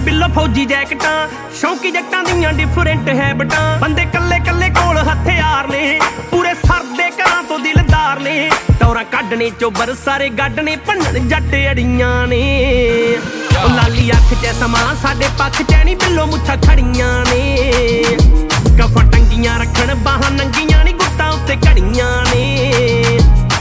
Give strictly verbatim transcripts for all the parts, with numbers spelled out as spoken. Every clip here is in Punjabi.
ਬਿੱਲੋ ਫੌਜੀ ਜੈਕਟਾਂ ਸ਼ੌਂਕੀ ਜੱਟਾਂ ਦੀਆਂ ਡਿਫਰੈਂਟ ਹੈਬਟਾਂ ਬੰਦੇ ਕੱਲੇ ਕੱਲੇ ਕੋਲ ਹਥਿਆਰ ਨੇ ਪੂਰੇ ਸਰਦੇ ਘਰਾਂ ਤੋਂ ਦਿਲਦਾਰ ਨੇ ਟੌਰਾਂ ਕੱਢਣੇ ਚੋਬਰ ਸਾਰੇ ਗੱਡਣੇ ਭੰਨਣ ਜੱਟ ਅੜੀਆਂ ਨੇ ਉਹ ਲਾਲੀ ਅੱਖ ਚ ਸਮਾਂ ਸਾਡੇ ਪੱਖ ਚ ਨੀ ਬਿੱਲੋ ਮੁੱਛਾਂ ਖੜੀਆਂ ਨੇ ਕਫਾ ਟੰਗੀਆਂ ਰੱਖਣ ਬਾਹਾਂ ਨੰਗੀਆਂ ਨੀ ਗੁੱਟਾਂ ਉੱਤੇ ਘੜੀਆਂ ਨੇ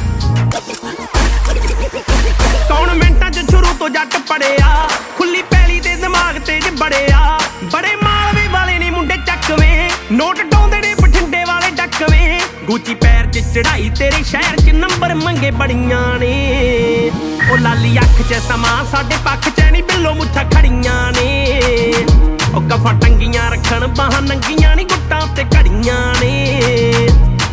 ਕੌਣ ਮਿੰਟਾਂ ਚ ਸ਼ੁਰੂ ਤੋਂ ਜੱਟ ਪੜਿਆ ਖੁੱਲੀ ਪੈਲੀ ਦੇ ਦਿਮਾਗ ਤੇ ਜ ਬੜਿਆ ਬੜੇ ਮਾਲਵੇ ਵਾਲੇ ਨੇ ਮੁੰਡੇ ਚੱਕਵੇਂ ਨੋਟ ਡਾਉਂਦੇ ਨੇ ਬਠਿੰਡੇ ਵਾਲੇ ਡੱਕਵੇਂ ਗੂਚੀ ਪੈਰ ਚ ਚੜਾਈ ਤੇਰੇ ਸ਼ਹਿਰ ਚ ਨੰਬਰ ਮੰਗੇ ਬੜੀਆਂ ਨੇ ਉਹ ਲਾਲੀ ਅੱਖ ਚ ਸਮਾਂ ਸਾਡੇ ਪੱਖ ਚ ਨੀ ਬਿੱਲੋ ਮੁੱਛਾਂ ਖੜੀਆਂ ਨੇ ਉਹ ਕਫਾ ਟੰਗੀਆਂ ਰੱਖਣ ਬਾਹਾਂ ਨੰਗੀਆਂ ਨੀ ਗੁੱਟਾਂ ਉੱਤੇ ਘੜੀਆਂ ਨੇ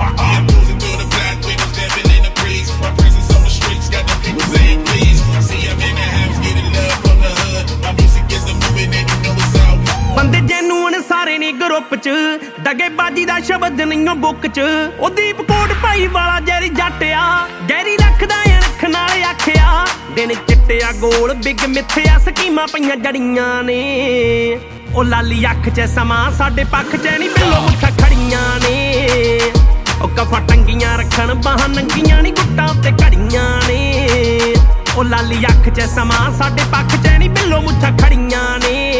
ਬੰਦੇ ਜੈਨੂਨ ਸਾਰੇ ਨੀ ਗਰੁੱਪ ਚ ਦਗੇਬਾਜੀ ਦਾ ਸ਼ਬਦ ਨਹੀਂਓ ਬੁੱਕ ਚ ਉਹ ਦੀਪ ਕੋਟ ਭਾਈ ਵਾਲਾ ਜੈਰੀ ਜੱਟਿਆ ਗਹਿਰੀ ਰੱਖਦਾ ਆ ਰੱਖ ਨਾਲ ਆਖਿਆ ਦਿਨ ਚਿੱਟਿਆ ਗੋਲ ਬਿਗ ਮਿੱਥਿਆ ਸਕੀਮਾਂ ਪਈਆਂ ਜੜੀਆਂ ਨੇ ਉਹ ਲਾਲੀ ਅੱਖ ਚ ਸਮਾਂ ਸਾਡੇ ਪੱਖ ਚ ਨੀ ਬਿੱਲੋ ਮੁੱਛਾਂ ਖੜੀਆਂ ਨੇ ਉਹ ਕਫਾ ਟੰਗੀਆਂ ਰੱਖਣ ਬਾਹਾਂ ਨੰਗੀਆਂ ਨੀ ਗੁੱਟਾਂ ਉੱਤੇ ਘੜੀਆਂ ਨੇ ਉਹ ਲਾਲੀ ਅੱਖ ਚ ਸਮਾਂ ਸਾਡੇ ਪੱਖ ਚ ਨੀ ਬਿੱਲੋ ਮੁੱਛਾਂ ਖੜੀਆਂ ਨੇ